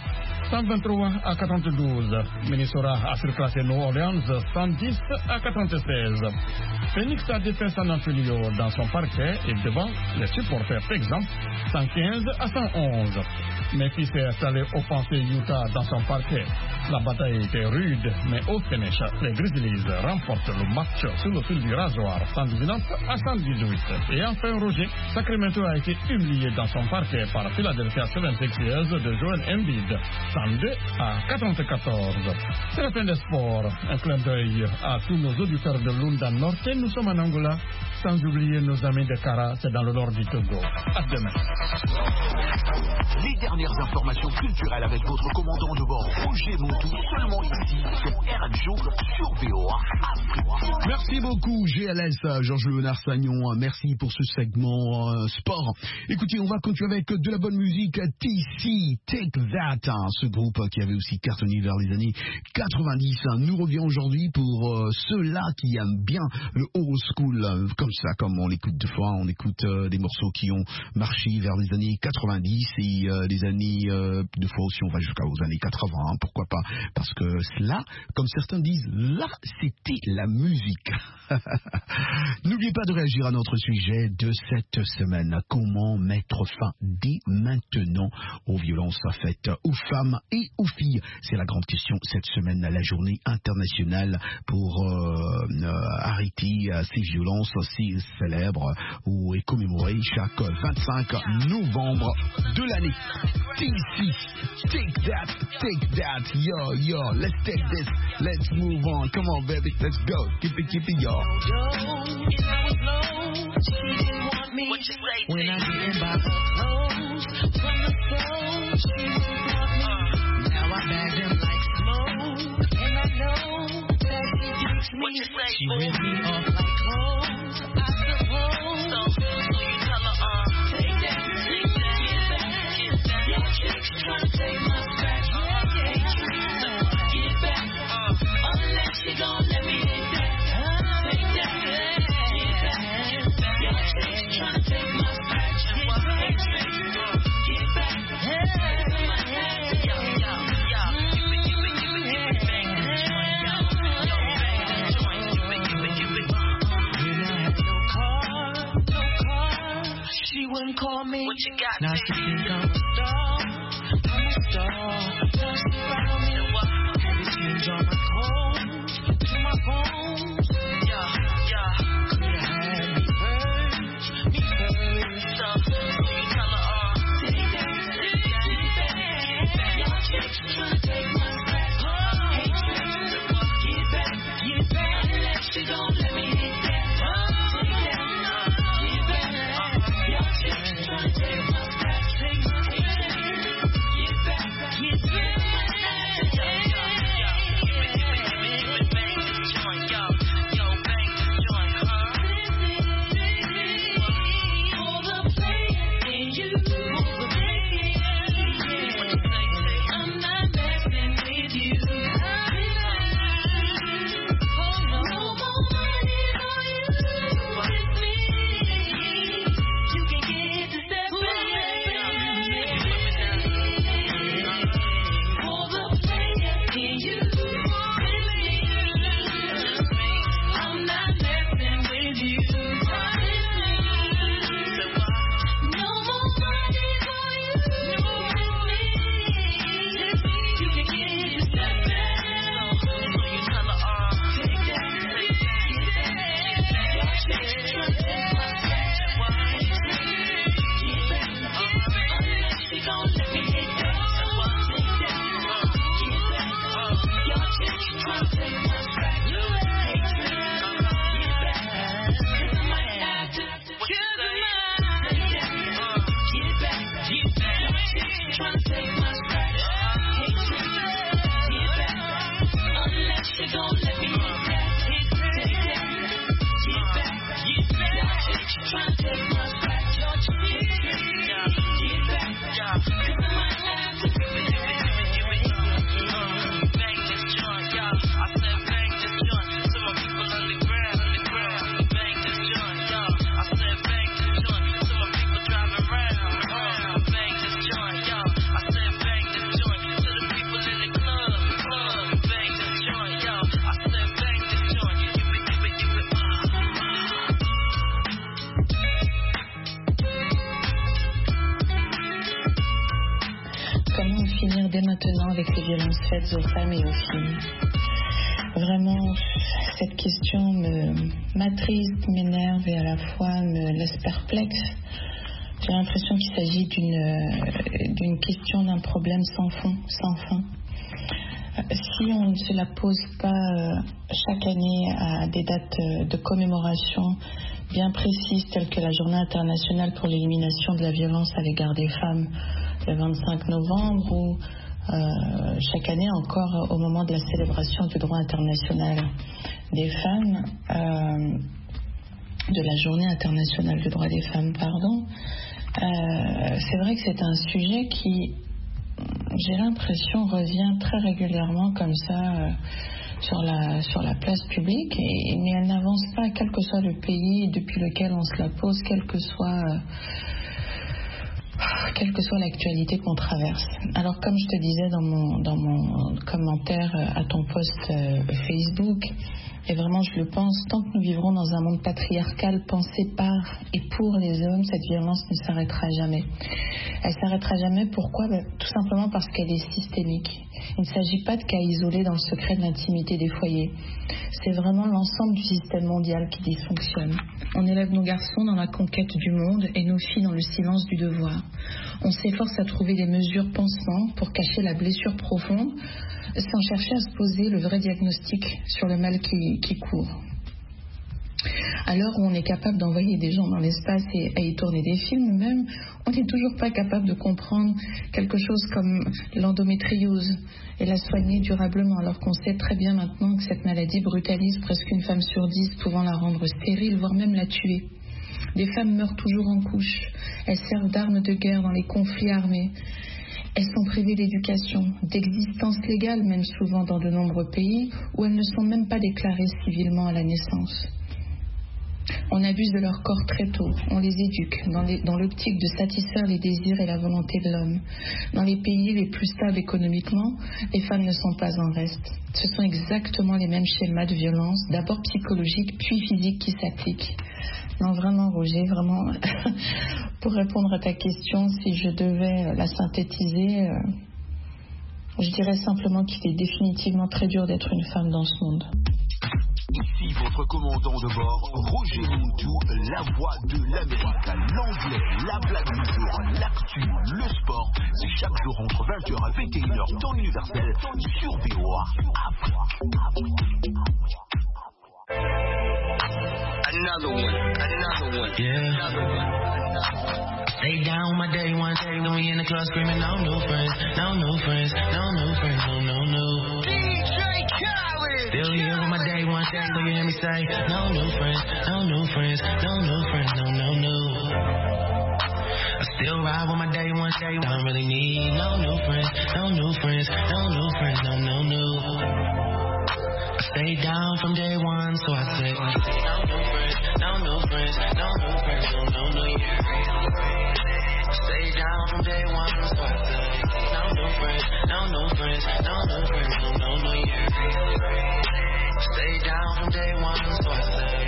123-92. Minnesota a surclassé New Orleans, 110-96. Phoenix a défait San Antonio dans son parquet et devant les supporters Texans, 115-111. Memphis est allé offenser Utah dans son parquet. La bataille était rude, mais au finish, les Grizzlies remportent le match sur le fil du rasoir, 119-118. Et enfin, Roger, Sacramento a été humilié dans son parquet par Philadelphia 76ers de Joel Embiid, 102-94. C'est la fin des sports. Un clin d'œil à tous nos auditeurs de Lunda Norte. Nous sommes en Angola, sans oublier nos amis de Kara, c'est dans le nord du Togo. À demain. Les dernières informations culturelles avec votre commandant de bord, Roger Montou, seulement ici, sur RMC sur VOA Afrique. Merci Merci beaucoup, GLS, Georges Léonard Sagnon. Merci pour ce segment sport. Écoutez, on va continuer avec de la bonne musique. TC, Take That, ce groupe qui avait aussi cartonné vers les années 90, nous revient aujourd'hui pour ceux-là qui aiment bien le old school, comme ça, comme on l'écoute deux fois, on écoute des morceaux qui ont marché vers les années 90 et les années, deux fois aussi on va jusqu'aux années 80, pourquoi pas, parce que là, comme certains disent, là c'était la musique. N'oubliez pas de réagir à notre sujet de cette semaine. Comment mettre fin dès maintenant aux violences faites aux femmes et aux filles? C'est la grande question cette semaine, la journée internationale pour arrêter ces violences si célèbres ou est commémorée chaque 25 novembre de l'année. TC, take that, yo, let's take this, let's move on, come on baby, let's go, keep it, yo. What you say, when I get in by her clothes, from the soul, she would want me. Now I bag them like smoke, and I know that she gets me. She ripped me off like clothes, I suppose. So you tell her, take that, get back. Your chick's tryna take my scratch, get back. Unless she gon' let me hit that, take that, get back. Your chick's tryna take my scratch, get back. She wouldn't call me. What you got? Now she think I'm a star. Now she follow me. Had to change all my codes to my phones. Could've had me first. So you tell her, take that, get back. Your chick's tryna take my scratch. Hey, get back. Unless she gon' let me hit that. Take that, get back. Your chick's tryna take my scratch. Get back, get back. Avec les violences faites aux femmes et aux filles. Vraiment, cette question m'attriste, m'énerve et à la fois me laisse perplexe. J'ai l'impression qu'il s'agit d'une question, d'un problème sans fond, sans fin. Si on ne se la pose pas chaque année à des dates de commémoration bien précises telles que la Journée internationale pour l'élimination de la violence à l'égard des femmes le 25 novembre ou chaque année encore au moment de la célébration du droit international des femmes, de la Journée internationale du droit des femmes, pardon, c'est vrai que c'est un sujet qui, j'ai l'impression, revient très régulièrement comme ça sur la place publique, mais elle n'avance pas, quel que soit le pays depuis lequel on se la pose, quelle que soit l'actualité qu'on traverse. Alors, comme je te disais dans mon commentaire à ton post Facebook, et vraiment je le pense, tant que nous vivrons dans un monde patriarcal pensé par et pour les hommes, cette violence ne s'arrêtera jamais. Elle s'arrêtera jamais, pourquoi ? Tout simplement parce qu'elle est systémique. Il ne s'agit pas de cas isolés dans le secret de l'intimité des foyers. C'est vraiment l'ensemble du système mondial qui dysfonctionne. On élève nos garçons dans la conquête du monde et nos filles dans le silence du devoir. On s'efforce à trouver des mesures pansements pour cacher la blessure profonde, sans chercher à se poser le vrai diagnostic sur le mal qui court. À l'heure où on est capable d'envoyer des gens dans l'espace et à y tourner des films même, on n'est toujours pas capable de comprendre quelque chose comme l'endométriose et la soigner durablement, alors qu'on sait très bien maintenant que cette maladie brutalise presque une femme sur 10, pouvant la rendre stérile, voire même la tuer. Des femmes meurent toujours en couche, elles servent d'armes de guerre dans les conflits armés. Elles sont privées d'éducation, d'existence légale même souvent dans de nombreux pays où elles ne sont même pas déclarées civilement à la naissance. On abuse de leur corps très tôt, on les éduque dans l'optique de satisfaire les désirs et la volonté de l'homme. Dans les pays les plus stables économiquement, les femmes ne sont pas en reste. Ce sont exactement les mêmes schémas de violence, d'abord psychologiques puis physiques qui s'appliquent. Non, vraiment, Roger, vraiment, pour répondre à ta question, si je devais la synthétiser, je dirais simplement qu'il est définitivement très dur d'être une femme dans ce monde. Ici votre commandant de bord, Roger Muntu, la voix de l'Amérique, l'anglais, la blague du jour, l'actu, le sport. C'est chaque jour entre 20h et 21h, temps universel, sur VOA Afrique. Another one. Yeah. Stay down my day one. Then we in the club screaming, no new friends, no new friends, no new friends, no. DJ Khaled. Still here with my day one. So you hear me say, no new friends, no new friends, no new friends, no. I still ride with my day one. Don't really need no new friends, no new friends, no new friends, no. I stay down from day one, so I say, no new friends, no new friends, no new friends, no. I stay down from day one, so I say, no new friends, no new friends, no new friends, no. I stay down from day one, so I say.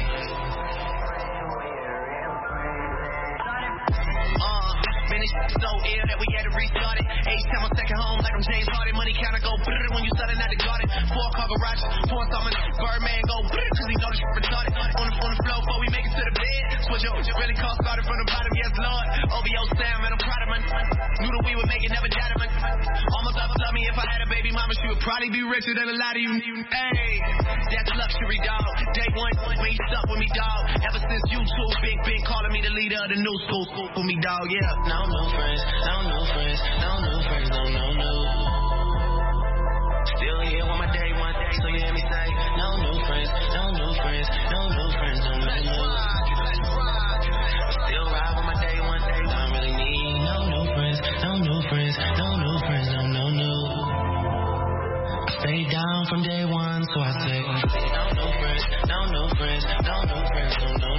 Man, this shit so ill that we had to restart it. Each time I'm second home like I'm James Harden. Money counter go brrr when you selling out the garden. 4-car garage, pour something. Birdman go brrr cause he know the shit retarded. On the floor before we make it to the bed. Switch up, really call started from the bottom, yes Lord. OVO Sam, man, I'm proud of man. Knew that we would make it, never doubted man. Almost up love me if I had a baby mama. She would probably be richer than a lot of you. Hey, that's luxury, dog. Day one, when you stuck with me, dog. Ever since YouTube, been calling me the leader of the new school for me, dog, yeah. No new friends, no new friends, no new friends, no. Still here with my day one, so you hear me say, no new friends, no new friends, no new friends, no. Still ride with my day one, don't really need no new friends, no new friends, no new friends, no. Stay down from day one, so I say, no new friends, no new friends, no new friends, no.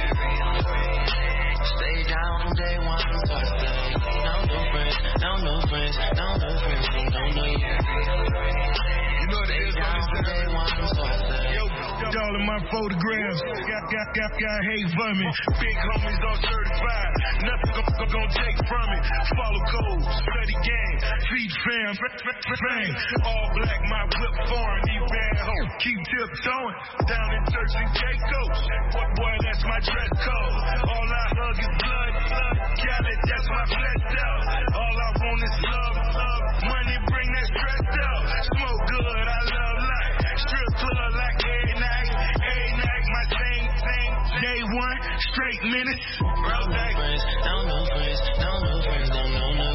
Stay down from day one, so I say, no new friends, no new friends, no new friends, no. You know what it is, down from day one, so I say. All of my photographs got hate for me. Big homies all certified. Nothing gon' take from it. Follow codes, study game, feed fam. All black, my whip foreign. These bad hoes keep tiptoeing down in Turks and Caicos. Boy, that's my dress code. All I hug is blood. Khaled, that's my flesh out. All I want is love. Money bring that stress out. Smoke good, I love life. Strip club like every night, my same day one, straight minutes. No new friends, no new friends, no new friends, no.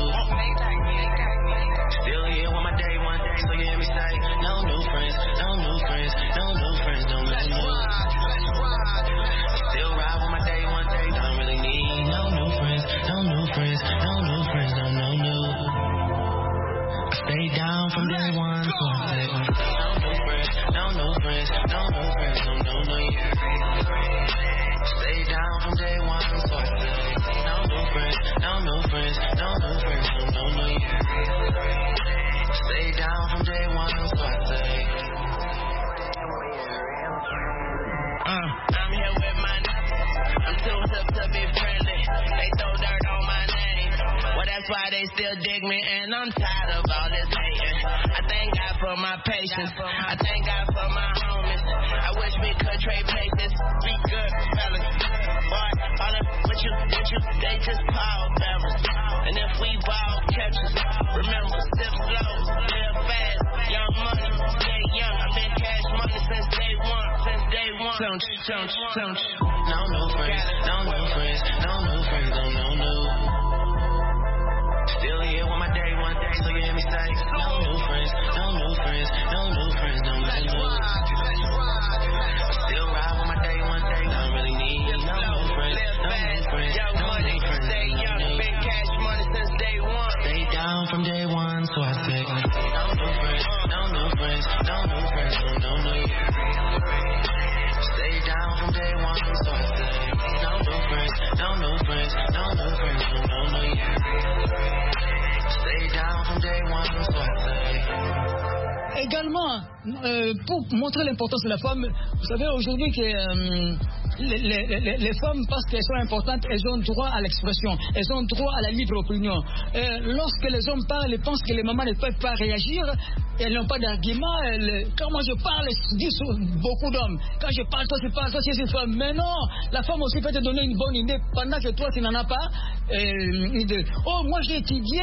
Still here with my day one, so you hear me say, no new friends, no new friends, no new friends, no. I'm here with my I'm too hip to be friendly. They throw dirt on my name. Well, that's why they still dig me, and I'm tired of all this hating. I thank God for my patience. I thank God for my homies. I wish we could trade places. Be good, fellas. Boy, all up with you, they just power bearers. And if we ball catches, remember, sip slow, live fast, young money, stay young. I've been cash money since day one. Don't. No new friends, no new friends, no new friends, no new. Still here with my day one, so you hear me say, no new friends, no new friends, no new friends, no new. Still ride with my day one, don't really need no new friends, no new friends, young money, stay young, been cash money since day one. Stay down from day one, so I say, no new friends, no new friends, no new friends, no new. Stay down from day one, so I say, no new friends, no new friends, no new friends, no new. Stay down from day one, so I say. Également, pour montrer l'importance de la femme, vous savez aujourd'hui que les femmes, parce qu'elles sont importantes, elles ont droit à l'expression, elles ont droit à la libre opinion. Lorsque les hommes parlent, ils pensent que les mamans ne peuvent pas réagir, elles n'ont pas d'argument. Quand moi je parle, je dis beaucoup d'hommes. Quand je parle, toi tu parles, toi c'est une femme. Mais non, la femme aussi peut te donner une bonne idée pendant que toi tu n'en as pas une idée. Oh, moi j'ai étudié.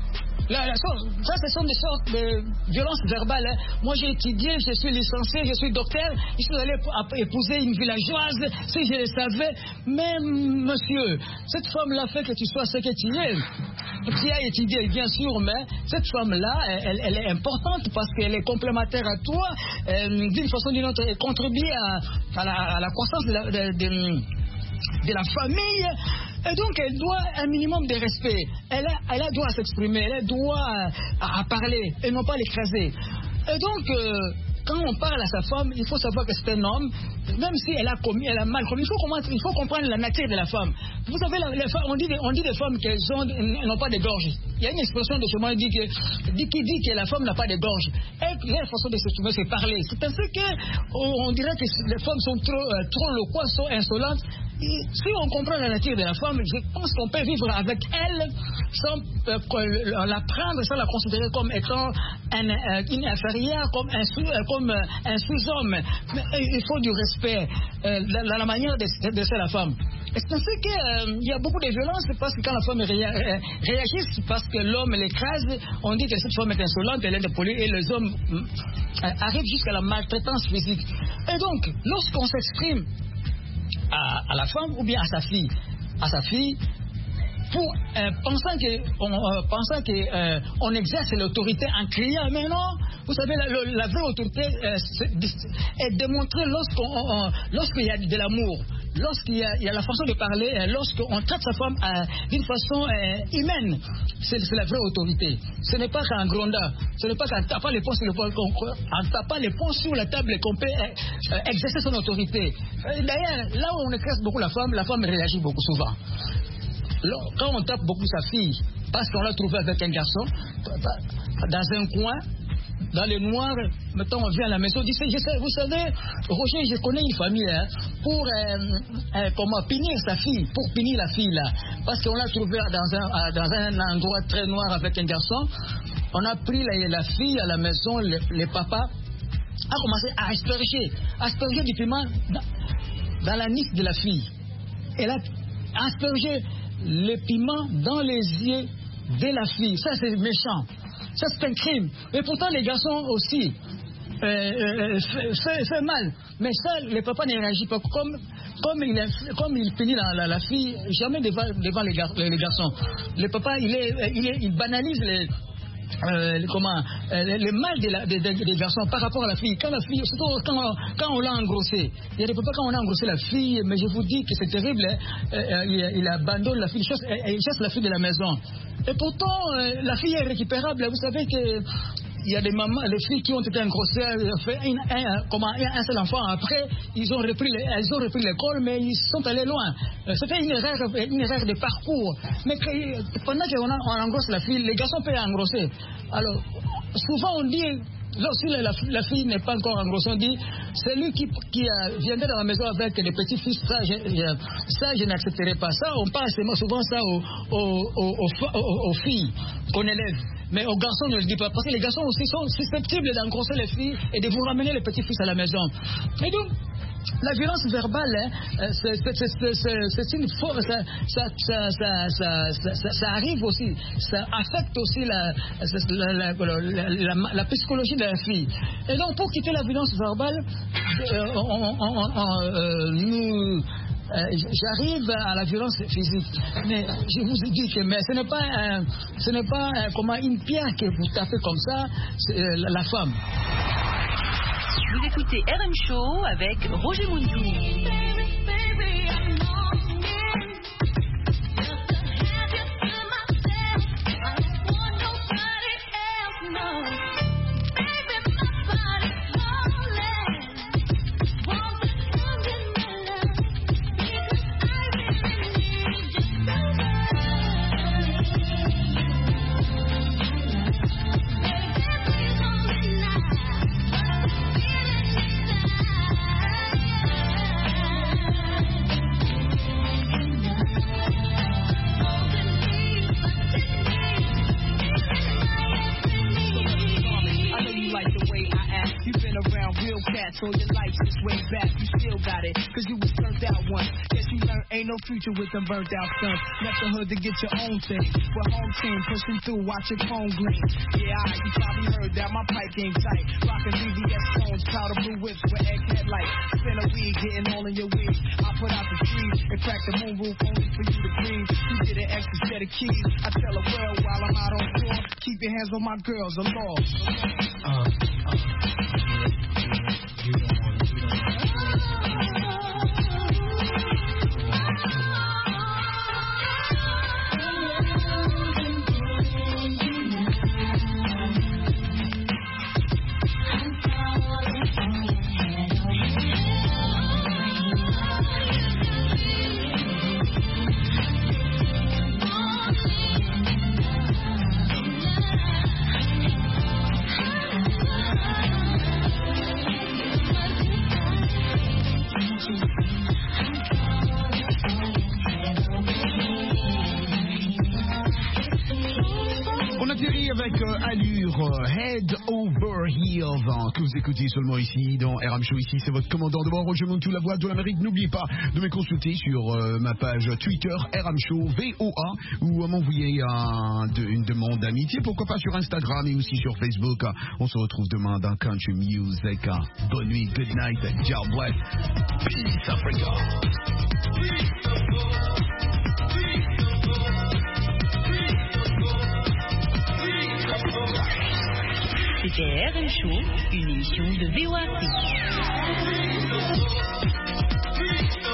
Ça, ce sont des sortes de violences verbales. Hein. Moi, j'ai étudié, je suis licencié, je suis docteur, je suis allé épouser une villageoise, si je le savais. Mais, monsieur, cette femme-là fait que tu sois ce que tu es. Tu as étudié, bien sûr, mais cette femme-là, elle est importante parce qu'elle est complémentaire à toi. D'une façon ou d'une autre, elle contribue à la croissance de la famille. Et donc, elle doit un minimum de respect. Elle a droit à s'exprimer, elle a droit à parler et non pas l'écraser. Et donc, quand on parle à sa femme, il faut savoir que c'est un homme, même si elle a mal commis, il faut comprendre la nature de la femme. Vous savez, on dit des femmes qu'elles n'ont pas de gorge. Il y a une expression de chez moi qui dit que la femme n'a pas de gorge. Et leur façon de s'exprimer, c'est parler. C'est ainsi qu'on dirait que les femmes sont trop loquaces, sont insolentes. Si on comprend la nature de la femme, je pense qu'on peut vivre avec elle sans la prendre, sans la considérer comme étant une inférieure, comme un sous-homme. Mais il faut du respect dans la manière de ser la femme. Et c'est ainsi qu'il y a beaucoup de violence parce que quand la femme réagit, parce que l'homme l'écrase, on dit que cette femme est insolente, elle est dépolie et les hommes arrivent jusqu'à la maltraitance physique. Et donc, lorsqu'on s'exprime à la femme ou bien à sa fille, pour pensant qu'on exerce l'autorité en criant, mais non, vous savez, la vraie autorité est démontrée lorsqu'il y a de l'amour, lorsqu'il y a la façon de parler, lorsqu'on traite sa femme d'une façon humaine. C'est la vraie autorité. Ce n'est pas qu'un grondant, ce n'est pas qu'en tapant les poings sur la table qu'on peut exercer son autorité. D'ailleurs, là où on écrase beaucoup la femme réagit beaucoup souvent. Quand on tape beaucoup sa fille, parce qu'on l'a trouvée avec un garçon, dans un coin, dans le noir, mettons, on vient à la maison, on dit, vous savez, Roger, je connais une famille pour punir sa fille, pour punir la fille là, parce qu'on l'a trouvée dans un endroit très noir avec un garçon. On a pris la fille à la maison, le papa a commencé à asperger du piment dans la niche de la fille. Elle a aspergé le piment dans les yeux de la fille. Ça, c'est méchant. Ça, c'est un crime. Et pourtant, les garçons aussi fait mal. Mais ça, le papa ne réagit pas. Comme il punit la fille, jamais devant les garçons. Le papa, il banalise le mal des garçons par rapport à la fille. Quand la fille, surtout quand on l'a engrossée, il y a des papas quand on a engrossé la fille, mais je vous dis que c'est terrible, il abandonne la fille, il chasse la fille de la maison. Et pourtant, la fille est récupérable. Vous savez que il y a des mamans, des filles qui ont été engrossées, fait un seul enfant. Après, elles ont repris l'école, mais ils sont allés loin. C'était une erreur de parcours. Mais pendant qu'on engrosse la fille, les garçons peuvent engrosser. Alors, souvent on dit, la fille n'est pas encore engrossée, on dit c'est lui qui viendrait dans la maison avec les petits-fils, ça je n'accepterai pas. Ça, on parle souvent ça aux filles qu'on élève. Mais aux garçons, ne le dit pas, parce que les garçons aussi sont susceptibles d'engrosser les filles et de vous ramener les petits-fils à la maison. Et donc, la violence verbale, c'est une force, ça arrive aussi, ça affecte aussi la psychologie de la fille. Et donc, pour quitter la violence verbale, j'arrive à la violence physique, mais je vous ai dit que ce n'est pas comme une pierre que vous tapez comme ça, la femme. Vous écoutez RM Show avec Roger Muntou. So your life just way back, you still got it, cause you was burnt out once. Guess you learned ain't no future with them burnt out stunts. Left the hood to get your own thing, but home team pushing through, watch your phone gleam. Yeah, you probably heard that my pipe game tight. Rockin' VVS phones, powder blue whips with egg headlights. Spin a weed, getting all in your weed. I put out the trees and crack the moon roof only for you to breathe. You did an extra set of keys. I tell a world while I'm out on tour, keep your hands on my girls, a law. Allure, Head Over Heels, que vous écoutez seulement ici dans RM Show. Ici, c'est votre commandant de bord, Roger Muntou, la voix de l'Amérique. N'oubliez pas de me consulter sur ma page Twitter, RM Show, VOA, ou m'envoyer une demande d'amitié, pourquoi pas sur Instagram et aussi sur Facebook. On se retrouve demain dans Country Music. Bonne nuit, good night, ciao, bless. Peace, Africa. C'était RM Show, une émission de VOA.